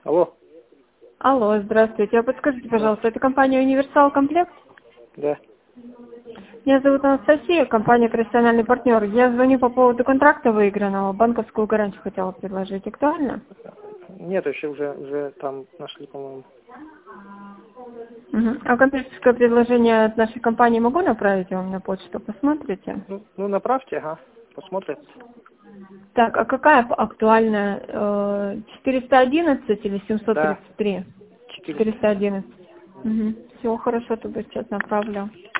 Алло. Алло, здравствуйте. А подскажите, пожалуйста, это компания «Универсал Комплект»? Да. Меня зовут Анастасия, компания «Профессиональный партнер». Я звоню по поводу контракта выигранного. Банковскую гарантию хотела предложить. Актуально? Нет, еще уже там нашли, по-моему. А коммерческое предложение от нашей компании могу направить вам на почту? Посмотрите. Ну, направьте, ага, посмотрят. Так, а какая актуальная? 411 или Да, 733? 400. 411. Все, хорошо, тогда сейчас направлю.